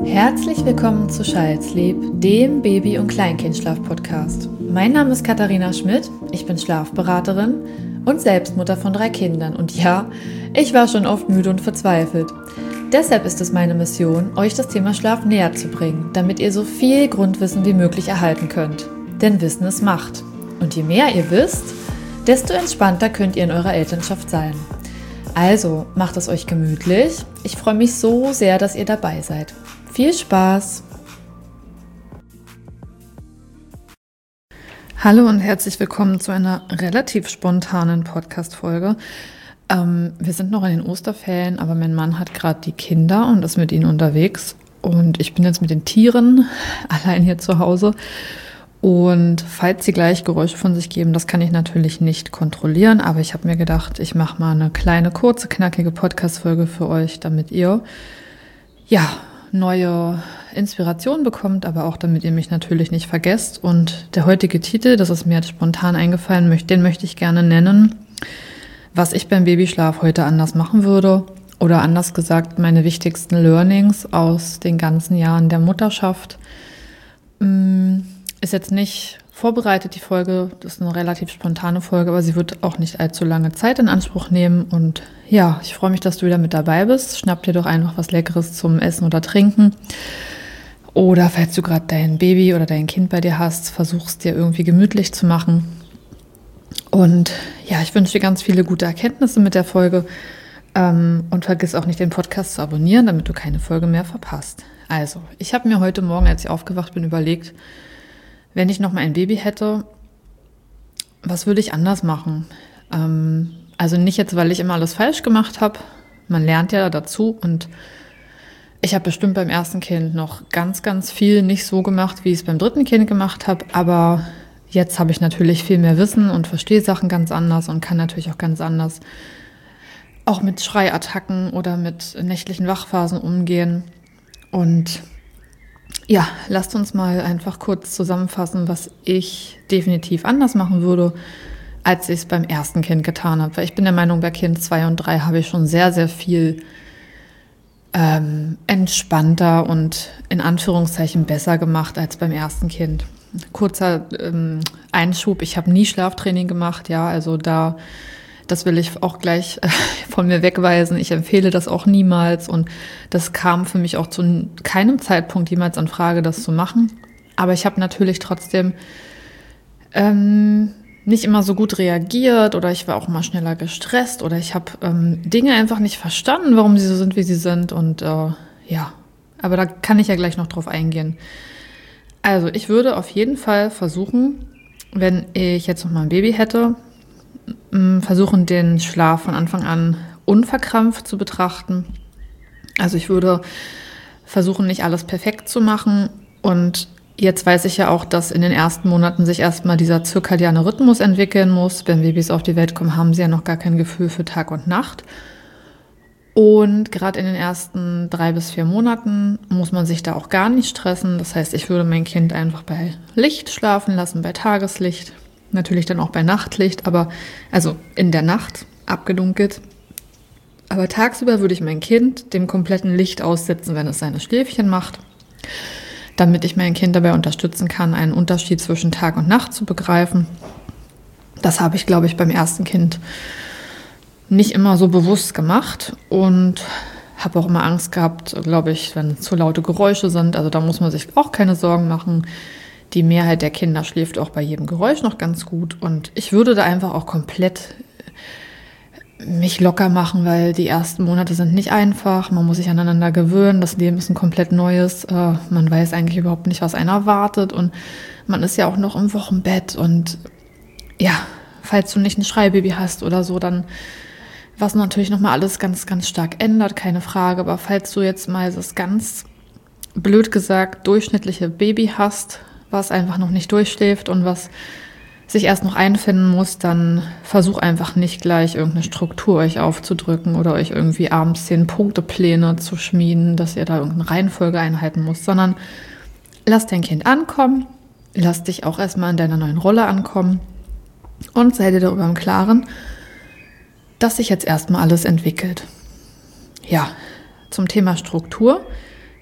Herzlich willkommen zu Scheidsleb, dem Baby- und Kleinkindschlaf-Podcast. Mein Name ist Katharina Schmidt, ich bin Schlafberaterin und Selbstmutter von 3 Kindern. Und ja, ich war schon oft müde und verzweifelt. Deshalb ist es meine Mission, euch das Thema Schlaf näher zu bringen, damit ihr so viel Grundwissen wie möglich erhalten könnt. Denn Wissen ist Macht. Und je mehr ihr wisst, desto entspannter könnt ihr in eurer Elternschaft sein. Also, macht es euch gemütlich. Ich freue mich so sehr, dass ihr dabei seid. Viel Spaß! Hallo und herzlich willkommen zu einer relativ spontanen Podcast-Folge. Wir sind noch in den Osterferien, aber mein Mann hat gerade die Kinder und ist mit ihnen unterwegs. Und ich bin jetzt mit den Tieren allein hier zu Hause. Und falls sie gleich Geräusche von sich geben, das kann ich natürlich nicht kontrollieren. Aber ich habe mir gedacht, ich mache mal eine kleine, kurze, knackige Podcast-Folge für euch, damit ihr neue Inspiration bekommt, aber auch damit ihr mich natürlich nicht vergesst. Und der heutige Titel, das ist mir jetzt spontan eingefallen, den möchte ich gerne nennen, was ich beim Babyschlaf heute anders machen würde. Oder anders gesagt, meine wichtigsten Learnings aus den ganzen Jahren der Mutterschaft. Ist jetzt nicht vorbereitet, die Folge. Das ist eine relativ spontane Folge, aber sie wird auch nicht allzu lange Zeit in Anspruch nehmen. Und ja, ich freue mich, dass du wieder mit dabei bist. Schnapp dir doch einfach was Leckeres zum Essen oder Trinken. Oder falls du gerade dein Baby oder dein Kind bei dir hast, versuchst dir irgendwie gemütlich zu machen. Und ja, ich wünsche dir ganz viele gute Erkenntnisse mit der Folge. Und vergiss auch nicht, den Podcast zu abonnieren, damit du keine Folge mehr verpasst. Also, ich habe mir heute Morgen, als ich aufgewacht bin, überlegt, wenn ich noch mal ein Baby hätte, was würde ich anders machen? Also nicht jetzt, weil ich immer alles falsch gemacht habe. Man lernt ja dazu und ich habe bestimmt beim ersten Kind noch ganz, ganz viel nicht so gemacht, wie ich es beim dritten Kind gemacht habe. Aber jetzt habe ich natürlich viel mehr Wissen und verstehe Sachen ganz anders und kann natürlich auch ganz anders auch mit Schreiattacken oder mit nächtlichen Wachphasen umgehen. Und ja, lasst uns mal einfach kurz zusammenfassen, was ich definitiv anders machen würde, als ich es beim ersten Kind getan habe. Weil ich bin der Meinung, bei Kind 2 und 3 habe ich schon sehr, sehr viel entspannter und in Anführungszeichen besser gemacht als beim ersten Kind. Kurzer Einschub, ich habe nie Schlaftraining gemacht, ja, also das will ich auch gleich von mir wegweisen. Ich empfehle das auch niemals und das kam für mich auch zu keinem Zeitpunkt jemals in Frage, das zu machen. Aber ich habe natürlich trotzdem nicht immer so gut reagiert oder ich war auch mal schneller gestresst oder ich habe Dinge einfach nicht verstanden, warum sie so sind, wie sie sind. Und aber da kann ich ja gleich noch drauf eingehen. Also ich würde auf jeden Fall versuchen, wenn ich jetzt noch mal ein Baby hätte, versuchen, den Schlaf von Anfang an unverkrampft zu betrachten. Also ich würde versuchen, nicht alles perfekt zu machen. Und jetzt weiß ich ja auch, dass in den ersten Monaten sich erstmal dieser zirkadiane Rhythmus entwickeln muss. Wenn Babys auf die Welt kommen, haben sie ja noch gar kein Gefühl für Tag und Nacht. Und gerade in den ersten 3 bis 4 Monaten muss man sich da auch gar nicht stressen. Das heißt, ich würde mein Kind einfach bei Licht schlafen lassen, bei Tageslicht. Natürlich dann auch bei Nachtlicht, aber also in der Nacht abgedunkelt. Aber tagsüber würde ich mein Kind dem kompletten Licht aussetzen, wenn es seine Schläfchen macht, damit ich mein Kind dabei unterstützen kann, einen Unterschied zwischen Tag und Nacht zu begreifen. Das habe ich, glaube ich, beim ersten Kind nicht immer so bewusst gemacht und habe auch immer Angst gehabt, glaube ich, wenn zu laute Geräusche sind. Also da muss man sich auch keine Sorgen machen. Die Mehrheit der Kinder schläft auch bei jedem Geräusch noch ganz gut. Und ich würde da einfach auch komplett mich locker machen, weil die ersten Monate sind nicht einfach. Man muss sich aneinander gewöhnen. Das Leben ist ein komplett neues. Man weiß eigentlich überhaupt nicht, was einen erwartet. Und man ist ja auch noch im Wochenbett. Und ja, falls du nicht ein Schreibaby hast oder so, dann was natürlich nochmal alles ganz, ganz stark ändert, keine Frage. Aber falls du jetzt mal das ganz blöd gesagt durchschnittliche Baby hast, was einfach noch nicht durchschläft und was sich erst noch einfinden muss, dann versuch einfach nicht gleich irgendeine Struktur euch aufzudrücken oder euch irgendwie abends 10-Punkte-Pläne zu schmieden, dass ihr da irgendeine Reihenfolge einhalten müsst, sondern lass dein Kind ankommen, lass dich auch erstmal in deiner neuen Rolle ankommen und sei dir darüber im Klaren, dass sich jetzt erstmal alles entwickelt. Ja, zum Thema Struktur.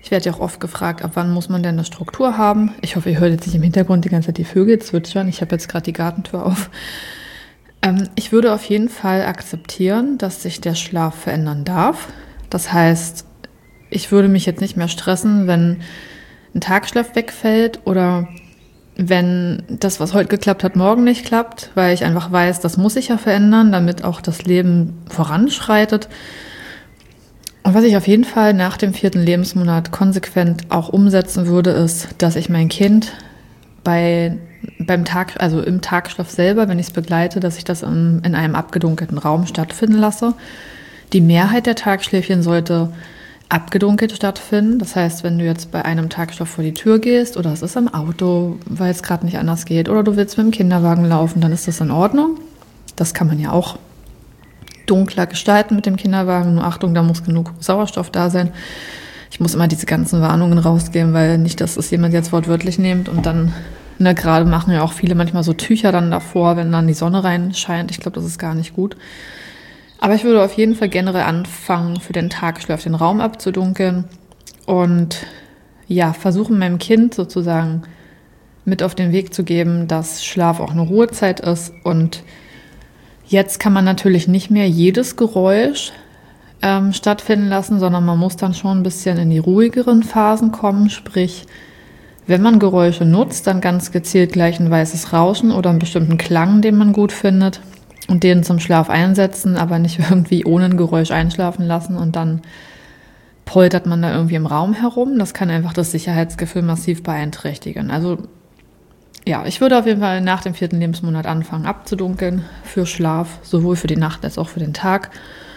Ich werde ja auch oft gefragt, ab wann muss man denn eine Struktur haben? Ich hoffe, ihr hört jetzt nicht im Hintergrund die ganze Zeit die Vögel zwitschern. Ich habe jetzt gerade die Gartentür auf. Ich würde auf jeden Fall akzeptieren, dass sich der Schlaf verändern darf. Das heißt, ich würde mich jetzt nicht mehr stressen, wenn ein Tagschlaf wegfällt oder wenn das, was heute geklappt hat, morgen nicht klappt, weil ich einfach weiß, das muss sich ja verändern, damit auch das Leben voranschreitet. Und was ich auf jeden Fall nach dem 4. Lebensmonat konsequent auch umsetzen würde, ist, dass ich mein Kind im Tagschlaf selber, wenn ich es begleite, dass ich das in einem abgedunkelten Raum stattfinden lasse. Die Mehrheit der Tagschläfchen sollte abgedunkelt stattfinden. Das heißt, wenn du jetzt bei einem Tagschlaf vor die Tür gehst oder es ist im Auto, weil es gerade nicht anders geht, oder du willst mit dem Kinderwagen laufen, dann ist das in Ordnung. Das kann man ja auch dunkler gestalten mit dem Kinderwagen. Nur Achtung, da muss genug Sauerstoff da sein. Ich muss immer diese ganzen Warnungen rausgeben, weil nicht, dass es jemand jetzt wortwörtlich nimmt und dann, gerade machen ja auch viele manchmal so Tücher dann davor, wenn dann die Sonne reinscheint. Ich glaube, das ist gar nicht gut. Aber ich würde auf jeden Fall generell anfangen, für den Tagschlaf den Raum abzudunkeln und ja, versuchen meinem Kind sozusagen mit auf den Weg zu geben, dass Schlaf auch eine Ruhezeit ist. Und jetzt kann man natürlich nicht mehr jedes Geräusch stattfinden lassen, sondern man muss dann schon ein bisschen in die ruhigeren Phasen kommen. Sprich, wenn man Geräusche nutzt, dann ganz gezielt gleich ein weißes Rauschen oder einen bestimmten Klang, den man gut findet. Und den zum Schlaf einsetzen, aber nicht irgendwie ohne ein Geräusch einschlafen lassen und dann poltert man da irgendwie im Raum herum. Das kann einfach das Sicherheitsgefühl massiv beeinträchtigen. Also ja, ich würde auf jeden Fall nach dem 4. Lebensmonat anfangen abzudunkeln für Schlaf, sowohl für die Nacht als auch für den Tag.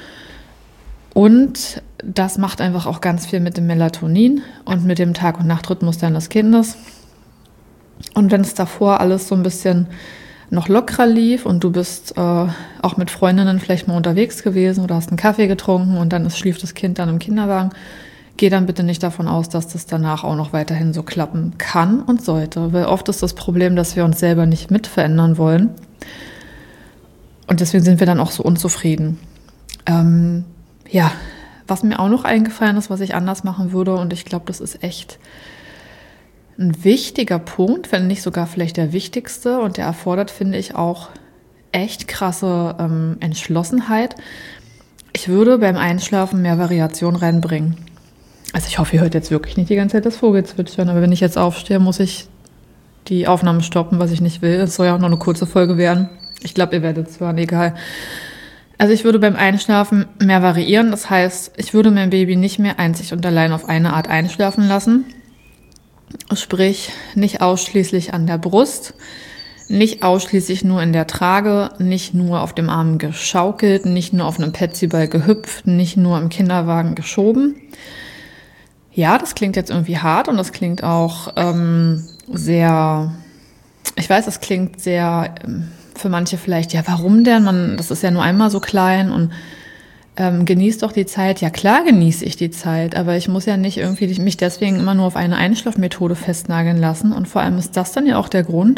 Und das macht einfach auch ganz viel mit dem Melatonin und mit dem Tag- und Nachtrhythmus deines Kindes. Und wenn es davor alles so ein bisschen noch lockerer lief und du bist auch mit Freundinnen vielleicht mal unterwegs gewesen oder hast einen Kaffee getrunken und dann schlief das Kind dann im Kinderwagen, geh dann bitte nicht davon aus, dass das danach auch noch weiterhin so klappen kann und sollte. Weil oft ist das Problem, dass wir uns selber nicht mit verändern wollen und deswegen sind wir dann auch so unzufrieden. Was mir auch noch eingefallen ist, was ich anders machen würde, und ich glaube, das ist echt ein wichtiger Punkt, wenn nicht sogar vielleicht der wichtigste, und der erfordert, finde ich, auch echt krasse Entschlossenheit. Ich würde beim Einschlafen mehr Variation reinbringen. Also ich hoffe, ihr hört jetzt wirklich nicht die ganze Zeit das Vogelzwitschern, aber wenn ich jetzt aufstehe, muss ich die Aufnahme stoppen, was ich nicht will. Es soll ja auch noch eine kurze Folge werden. Ich glaube, ihr werdet es hören, egal. Also ich würde beim Einschlafen mehr variieren. Das heißt, ich würde mein Baby nicht mehr einzig und allein auf eine Art einschlafen lassen. Sprich, nicht ausschließlich an der Brust, nicht ausschließlich nur in der Trage, nicht nur auf dem Arm geschaukelt, nicht nur auf einem Petsyball gehüpft, nicht nur im Kinderwagen geschoben. Ja, das klingt jetzt irgendwie hart und das klingt auch das klingt sehr für manche vielleicht, ja, warum denn? Das ist ja nur einmal so klein und genieß doch die Zeit. Ja, klar genieße ich die Zeit, aber ich muss ja nicht irgendwie mich deswegen immer nur auf eine Einschlafmethode festnageln lassen. Und vor allem ist das dann ja auch der Grund.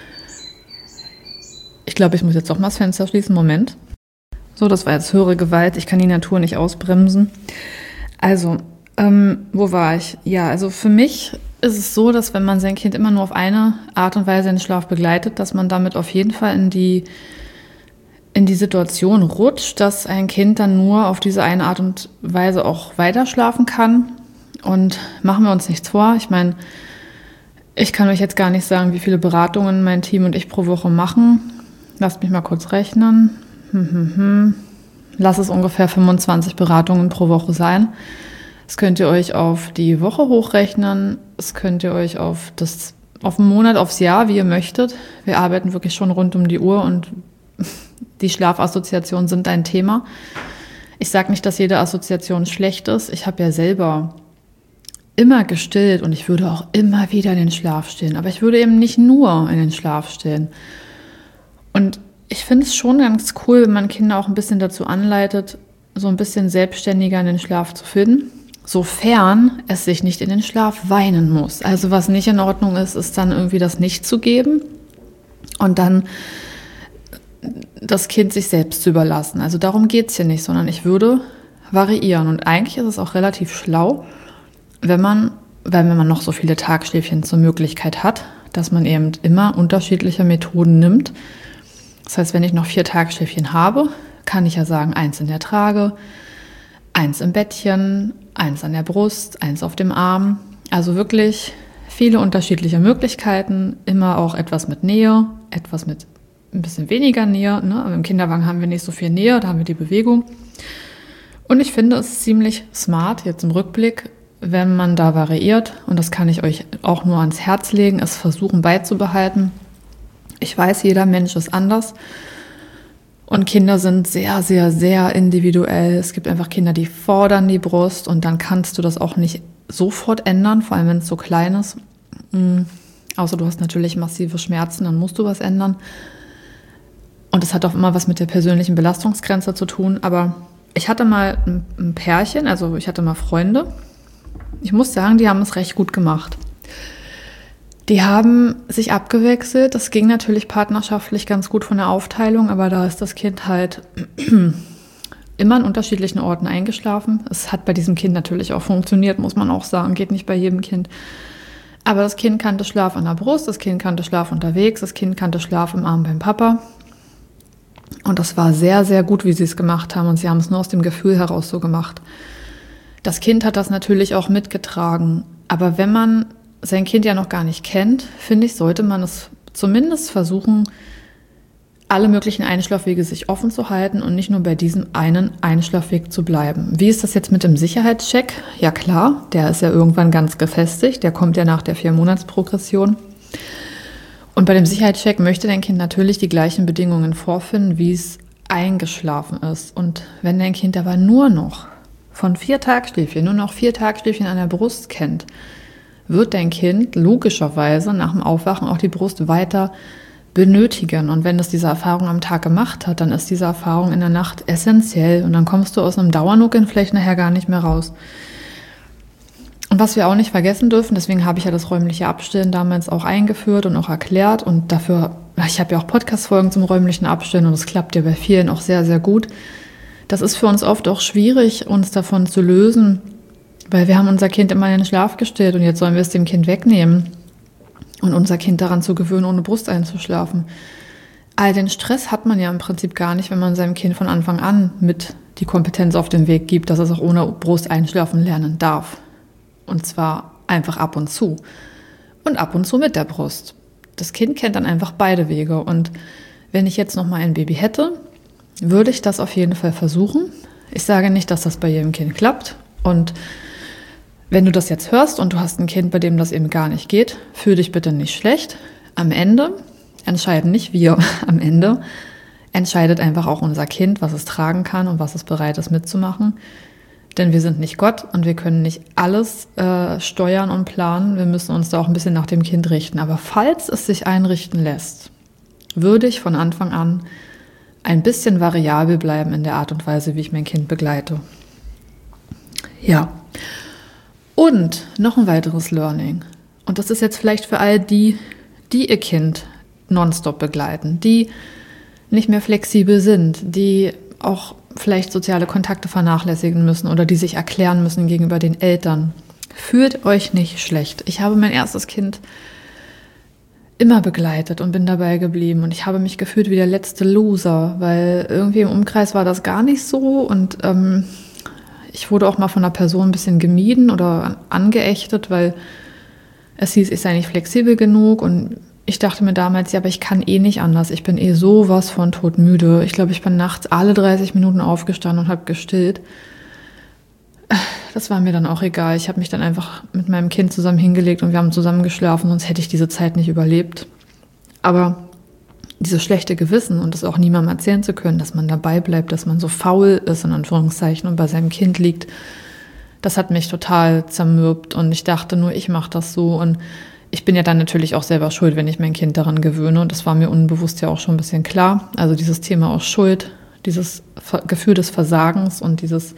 Ich glaube, ich muss jetzt doch mal das Fenster schließen. Moment. So, das war jetzt höhere Gewalt. Ich kann die Natur nicht ausbremsen. Also, wo war ich? Ja, also für mich ist es so, dass wenn man sein Kind immer nur auf eine Art und Weise in den Schlaf begleitet, dass man damit auf jeden Fall in die Situation rutscht, dass ein Kind dann nur auf diese eine Art und Weise auch weiter schlafen kann. Und machen wir uns nichts vor. Ich meine, ich kann euch jetzt gar nicht sagen, wie viele Beratungen mein Team und ich pro Woche machen. Lasst mich mal kurz rechnen. Lass es ungefähr 25 Beratungen pro Woche sein. Das könnt ihr euch auf die Woche hochrechnen. Das könnt ihr euch auf den Monat, aufs Jahr, wie ihr möchtet. Wir arbeiten wirklich schon rund um die Uhr und die Schlafassoziationen sind ein Thema. Ich sage nicht, dass jede Assoziation schlecht ist. Ich habe ja selber immer gestillt und ich würde auch immer wieder in den Schlaf stillen. Aber ich würde eben nicht nur in den Schlaf stillen. Und ich finde es schon ganz cool, wenn man Kinder auch ein bisschen dazu anleitet, so ein bisschen selbstständiger in den Schlaf zu finden, sofern es sich nicht in den Schlaf weinen muss. Also was nicht in Ordnung ist, ist dann irgendwie das nicht zu geben und dann das Kind sich selbst zu überlassen. Also darum geht es hier nicht, sondern ich würde variieren. Und eigentlich ist es auch relativ schlau, wenn man noch so viele Tagschläfchen zur Möglichkeit hat, dass man eben immer unterschiedliche Methoden nimmt. Das heißt, wenn ich noch 4 Tagschläfchen habe, kann ich ja sagen, 1 in der Trage, 1 im Bettchen, 1 an der Brust, 1 auf dem Arm. Also wirklich viele unterschiedliche Möglichkeiten, immer auch etwas mit Nähe, etwas mit ein bisschen weniger Nähe. Ne? Aber im Kinderwagen haben wir nicht so viel Nähe, da haben wir die Bewegung. Und ich finde es ziemlich smart, jetzt im Rückblick, wenn man da variiert, und das kann ich euch auch nur ans Herz legen, es versuchen beizubehalten. Ich weiß, jeder Mensch ist anders und Kinder sind sehr, sehr, sehr individuell. Es gibt einfach Kinder, die fordern die Brust und dann kannst du das auch nicht sofort ändern, vor allem wenn es so klein ist. Außer du hast natürlich massive Schmerzen, dann musst du was ändern. Und das hat auch immer was mit der persönlichen Belastungsgrenze zu tun, aber ich hatte mal ein Pärchen, also ich hatte mal Freunde. Ich muss sagen, die haben es recht gut gemacht. Die haben sich abgewechselt. Das ging natürlich partnerschaftlich ganz gut von der Aufteilung, aber da ist das Kind halt immer an unterschiedlichen Orten eingeschlafen. Es hat bei diesem Kind natürlich auch funktioniert, muss man auch sagen. Geht nicht bei jedem Kind. Aber das Kind kannte Schlaf an der Brust, das Kind kannte Schlaf unterwegs, das Kind kannte Schlaf im Arm beim Papa. Und das war sehr, sehr gut, wie sie es gemacht haben. Und sie haben es nur aus dem Gefühl heraus so gemacht. Das Kind hat das natürlich auch mitgetragen. Aber wenn man sein Kind ja noch gar nicht kennt, finde ich, sollte man es zumindest versuchen, alle möglichen Einschlafwege sich offen zu halten und nicht nur bei diesem einen Einschlafweg zu bleiben. Wie ist das jetzt mit dem Sicherheitscheck? Ja klar, der ist ja irgendwann ganz gefestigt. Der kommt ja nach der 4-Monats-Progression. Und bei dem Sicherheitscheck möchte dein Kind natürlich die gleichen Bedingungen vorfinden, wie es eingeschlafen ist. Und wenn dein Kind aber nur noch von 4 Tagschläfchen, nur noch 4 Tagschläfchen an der Brust kennt, wird dein Kind logischerweise nach dem Aufwachen auch die Brust weiter benötigen. Und wenn es diese Erfahrung am Tag gemacht hat, dann ist diese Erfahrung in der Nacht essentiell. Und dann kommst du aus einem Dauernuckeln vielleicht nachher gar nicht mehr raus. Und was wir auch nicht vergessen dürfen, deswegen habe ich ja das räumliche Abstillen damals auch eingeführt und auch erklärt. Und dafür, ich habe ja auch Podcast-Folgen zum räumlichen Abstillen und das klappt ja bei vielen auch sehr, sehr gut. Das ist für uns oft auch schwierig, uns davon zu lösen, weil wir haben unser Kind immer in den Schlaf gestillt und jetzt sollen wir es dem Kind wegnehmen und unser Kind daran zu gewöhnen, ohne Brust einzuschlafen. All den Stress hat man ja im Prinzip gar nicht, wenn man seinem Kind von Anfang an mit die Kompetenz auf den Weg gibt, dass es auch ohne Brust einschlafen lernen darf. Und zwar einfach ab und zu. Und ab und zu mit der Brust. Das Kind kennt dann einfach beide Wege. Und wenn ich jetzt noch mal ein Baby hätte, würde ich das auf jeden Fall versuchen. Ich sage nicht, dass das bei jedem Kind klappt. Und wenn du das jetzt hörst und du hast ein Kind, bei dem das eben gar nicht geht, fühl dich bitte nicht schlecht. Am Ende entscheiden nicht wir. Am Ende entscheidet einfach auch unser Kind, was es tragen kann und was es bereit ist mitzumachen. Denn wir sind nicht Gott und wir können nicht alles steuern und planen. Wir müssen uns da auch ein bisschen nach dem Kind richten. Aber falls es sich einrichten lässt, würde ich von Anfang an ein bisschen variabel bleiben in der Art und Weise, wie ich mein Kind begleite. Ja. Und noch ein weiteres Learning. Und das ist jetzt vielleicht für all die ihr Kind nonstop begleiten, die nicht mehr flexibel sind, die auch vielleicht soziale Kontakte vernachlässigen müssen oder die sich erklären müssen gegenüber den Eltern. Fühlt euch nicht schlecht. Ich habe mein erstes Kind immer begleitet und bin dabei geblieben. Und ich habe mich gefühlt wie der letzte Loser, weil irgendwie im Umkreis war das gar nicht so. Und ich wurde auch mal von einer Person ein bisschen gemieden oder angeächtet, weil es hieß, ich sei nicht flexibel genug. Und ich dachte mir damals, ja, aber ich kann eh nicht anders. Ich bin eh sowas von todmüde. Ich glaube, ich bin nachts alle 30 Minuten aufgestanden und habe gestillt. Das war mir dann auch egal. Ich habe mich dann einfach mit meinem Kind zusammen hingelegt und wir haben zusammen geschlafen, sonst hätte ich diese Zeit nicht überlebt. Aber dieses schlechte Gewissen und das auch niemandem erzählen zu können, dass man dabei bleibt, dass man so faul ist, in Anführungszeichen, und bei seinem Kind liegt, das hat mich total zermürbt und ich dachte nur, ich mache das so und ich bin ja dann natürlich auch selber schuld, wenn ich mein Kind daran gewöhne und das war mir unbewusst ja auch schon ein bisschen klar. Also dieses Thema auch Schuld, dieses Gefühl des Versagens und dieses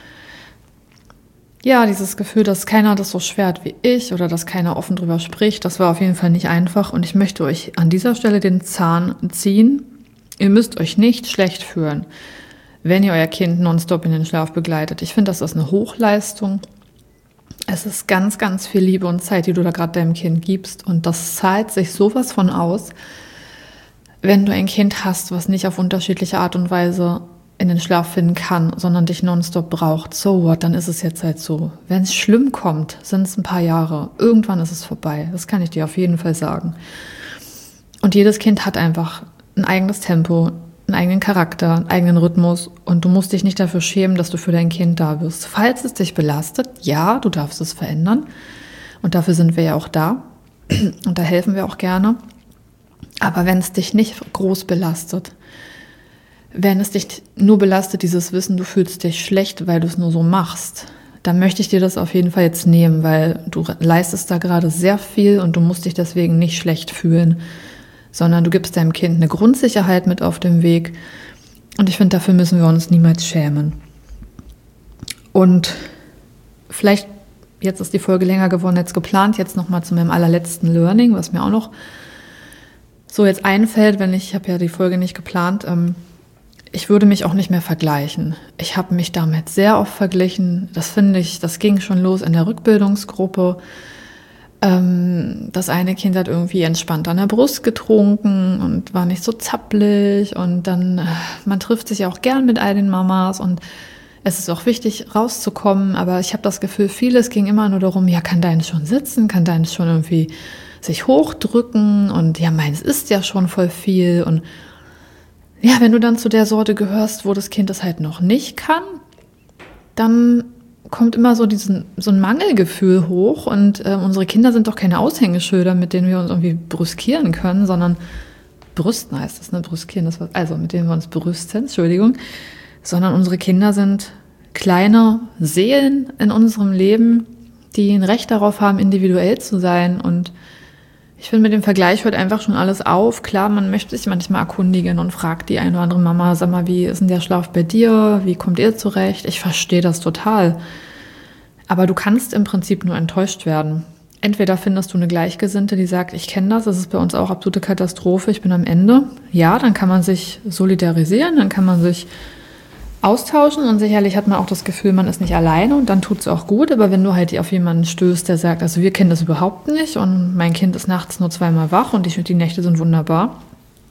Gefühl, dass keiner das so schwer hat wie ich oder dass keiner offen drüber spricht, das war auf jeden Fall nicht einfach und ich möchte euch an dieser Stelle den Zahn ziehen. Ihr müsst euch nicht schlecht fühlen, wenn ihr euer Kind nonstop in den Schlaf begleitet. Ich finde, das ist eine Hochleistung. Es ist ganz, ganz viel Liebe und Zeit, die du da gerade deinem Kind gibst. Und das zahlt sich sowas von aus, wenn du ein Kind hast, was nicht auf unterschiedliche Art und Weise in den Schlaf finden kann, sondern dich nonstop braucht. So what, dann ist es jetzt halt so. Wenn es schlimm kommt, sind es ein paar Jahre. Irgendwann ist es vorbei. Das kann ich dir auf jeden Fall sagen. Und jedes Kind hat einfach ein eigenes Tempo, einen eigenen Charakter, einen eigenen Rhythmus. Und du musst dich nicht dafür schämen, dass du für dein Kind da bist. Falls es dich belastet, ja, du darfst es verändern. Und dafür sind wir ja auch da. Und da helfen wir auch gerne. Aber wenn es dich nicht groß belastet, wenn es dich nur belastet, dieses Wissen, du fühlst dich schlecht, weil du es nur so machst, dann möchte ich dir das auf jeden Fall jetzt nehmen, weil du leistest da gerade sehr viel und du musst dich deswegen nicht schlecht fühlen, sondern du gibst deinem Kind eine Grundsicherheit mit auf dem Weg. Und ich finde, dafür müssen wir uns niemals schämen. Und vielleicht, jetzt ist die Folge länger geworden als geplant, jetzt nochmal zu meinem allerletzten Learning, was mir auch noch so jetzt einfällt, ich habe ja die Folge nicht geplant, ich würde mich auch nicht mehr vergleichen. Ich habe mich damit sehr oft verglichen. Das ging schon los in der Rückbildungsgruppe. Das eine Kind hat irgendwie entspannt an der Brust getrunken und war nicht so zappelig. Und dann, man trifft sich ja auch gern mit all den Mamas und es ist auch wichtig, rauszukommen. Aber ich habe das Gefühl, vieles ging immer nur darum, ja, kann deins schon sitzen, kann deins schon irgendwie sich hochdrücken und ja, meins ist ja schon voll viel. Und ja, wenn du dann zu der Sorte gehörst, wo das Kind das halt noch nicht kann, dann kommt immer so ein Mangelgefühl hoch und unsere Kinder sind doch keine Aushängeschilder, mit denen wir uns irgendwie brüskieren können, sondern brüsten heißt das, ne? Brüskieren, also mit denen wir uns brüsten, Entschuldigung, sondern unsere Kinder sind kleine Seelen in unserem Leben, die ein Recht darauf haben, individuell zu sein. Und ich finde, mit dem Vergleich hört einfach schon alles auf. Klar, man möchte sich manchmal erkundigen und fragt die eine oder andere Mama, sag mal, wie ist denn der Schlaf bei dir? Wie kommt ihr zurecht? Ich verstehe das total. Aber du kannst im Prinzip nur enttäuscht werden. Entweder findest du eine Gleichgesinnte, die sagt, ich kenne das ist bei uns auch absolute Katastrophe, ich bin am Ende. Ja, dann kann man sich solidarisieren, dann kann man sich austauschen und sicherlich hat man auch das Gefühl, man ist nicht alleine und dann tut es auch gut, aber wenn du halt auf jemanden stößt, der sagt, also wir kennen das überhaupt nicht und mein Kind ist nachts nur zweimal wach und die Nächte sind wunderbar,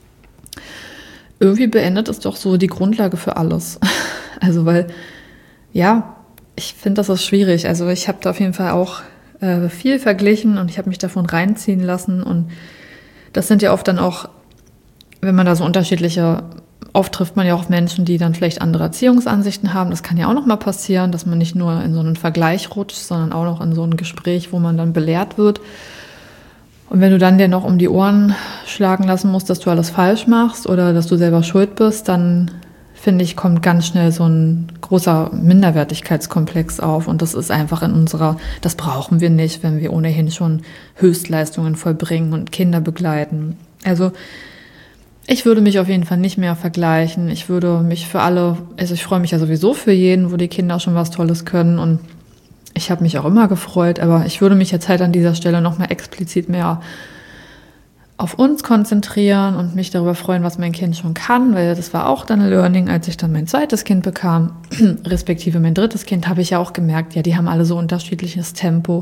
irgendwie beendet es doch so die Grundlage für alles. Also weil, ja, ich finde, das ist schwierig. Also ich habe da auf jeden Fall auch viel verglichen und ich habe mich davon reinziehen lassen und das sind ja oft dann auch, wenn man da so oft trifft man ja auch Menschen, die dann vielleicht andere Erziehungsansichten haben. Das kann ja auch noch mal passieren, dass man nicht nur in so einen Vergleich rutscht, sondern auch noch in so ein Gespräch, wo man dann belehrt wird. Und wenn du dann dir noch um die Ohren schlagen lassen musst, dass du alles falsch machst oder dass du selber schuld bist, dann finde ich, kommt ganz schnell so ein großer Minderwertigkeitskomplex auf. Und das ist einfach das brauchen wir nicht, wenn wir ohnehin schon Höchstleistungen vollbringen und Kinder begleiten. Also ich würde mich auf jeden Fall nicht mehr vergleichen. Ich würde mich ich freue mich ja sowieso für jeden, wo die Kinder schon was Tolles können und ich habe mich auch immer gefreut, aber ich würde mich jetzt halt an dieser Stelle nochmal explizit mehr auf uns konzentrieren und mich darüber freuen, was mein Kind schon kann, weil das war auch dann ein Learning, als ich dann mein zweites Kind bekam, respektive mein drittes Kind, habe ich ja auch gemerkt, ja, die haben alle so unterschiedliches Tempo.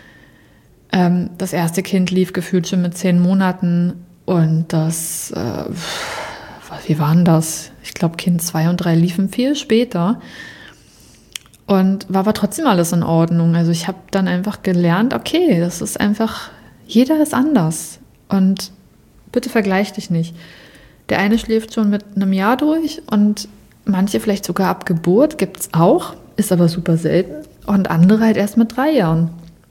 Das erste Kind lief gefühlt schon mit 10 Monaten und wie waren das? Ich glaube, Kind 2 und 3 liefen viel später und war aber trotzdem alles in Ordnung. Also ich habe dann einfach gelernt, okay, das ist einfach, jeder ist anders und bitte vergleich dich nicht. Der eine schläft schon mit einem Jahr durch und manche vielleicht sogar ab Geburt, gibt es auch, ist aber super selten und andere halt erst mit 3 Jahren.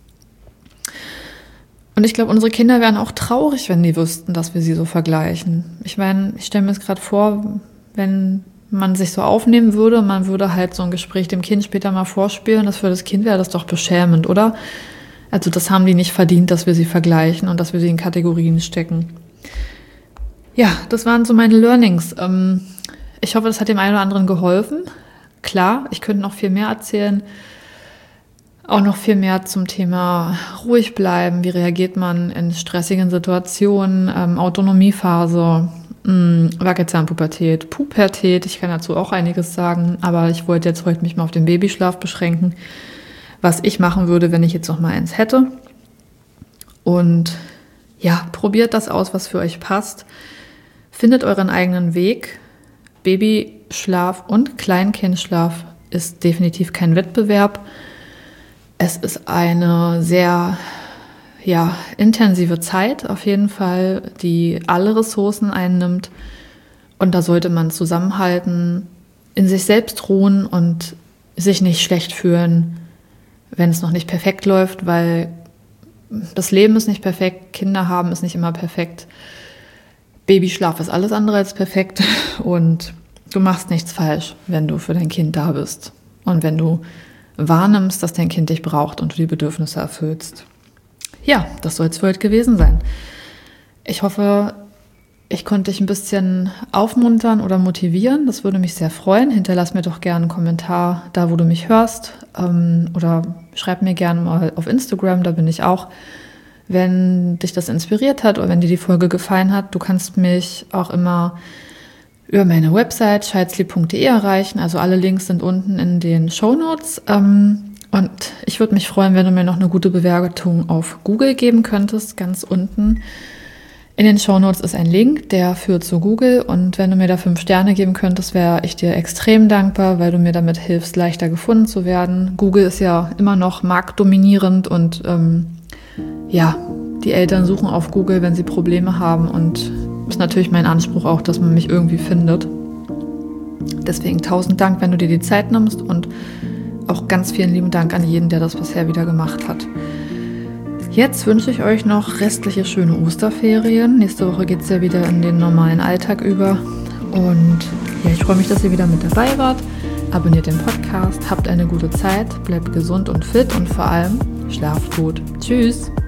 Und ich glaube, unsere Kinder wären auch traurig, wenn die wüssten, dass wir sie so vergleichen. Ich meine, ich stelle mir es gerade vor, wenn man sich so aufnehmen würde, man würde halt so ein Gespräch dem Kind später mal vorspielen, das für das Kind wäre das doch beschämend, oder? Also das haben die nicht verdient, dass wir sie vergleichen und dass wir sie in Kategorien stecken. Ja, das waren so meine Learnings. Ich hoffe, das hat dem einen oder anderen geholfen. Klar, ich könnte noch viel mehr erzählen. Auch noch viel mehr zum Thema ruhig bleiben, wie reagiert man in stressigen Situationen, Autonomiephase, Wackelzahnpubertät, Pubertät, ich kann dazu auch einiges sagen, aber ich wollte jetzt heute mich mal auf den Babyschlaf beschränken, was ich machen würde, wenn ich jetzt noch mal eins hätte. Und ja, probiert das aus, was für euch passt. Findet euren eigenen Weg. Babyschlaf und Kleinkindschlaf ist definitiv kein Wettbewerb. Es ist eine sehr intensive Zeit auf jeden Fall, die alle Ressourcen einnimmt. Und da sollte man zusammenhalten, in sich selbst ruhen und sich nicht schlecht fühlen, wenn es noch nicht perfekt läuft, weil das Leben ist nicht perfekt, Kinder haben ist nicht immer perfekt. Babyschlaf ist alles andere als perfekt und du machst nichts falsch, wenn du für dein Kind da bist und wenn du wahrnimmst, dass dein Kind dich braucht und du die Bedürfnisse erfüllst. Ja, das soll es für heute gewesen sein. Ich hoffe, ich konnte dich ein bisschen aufmuntern oder motivieren. Das würde mich sehr freuen. Hinterlass mir doch gerne einen Kommentar da, wo du mich hörst. Oder schreib mir gerne mal auf Instagram, da bin ich auch. Wenn dich das inspiriert hat oder wenn dir die Folge gefallen hat, du kannst mich auch immer über meine Website scheidsley.de erreichen. Also alle Links sind unten in den Shownotes. Und ich würde mich freuen, wenn du mir noch eine gute Bewertung auf Google geben könntest, ganz unten. In den Shownotes ist ein Link, der führt zu Google. Und wenn du mir da 5 Sterne geben könntest, wäre ich dir extrem dankbar, weil du mir damit hilfst, leichter gefunden zu werden. Google ist ja immer noch marktdominierend und die Eltern suchen auf Google, wenn sie Probleme haben. Und ist natürlich mein Anspruch auch, dass man mich irgendwie findet. Deswegen 1000 Dank, wenn du dir die Zeit nimmst und auch ganz vielen lieben Dank an jeden, der das bisher wieder gemacht hat. Jetzt wünsche ich euch noch restliche schöne Osterferien. Nächste Woche geht es ja wieder in den normalen Alltag über. Und ja, ich freue mich, dass ihr wieder mit dabei wart. Abonniert den Podcast, habt eine gute Zeit, bleibt gesund und fit und vor allem schlaft gut. Tschüss!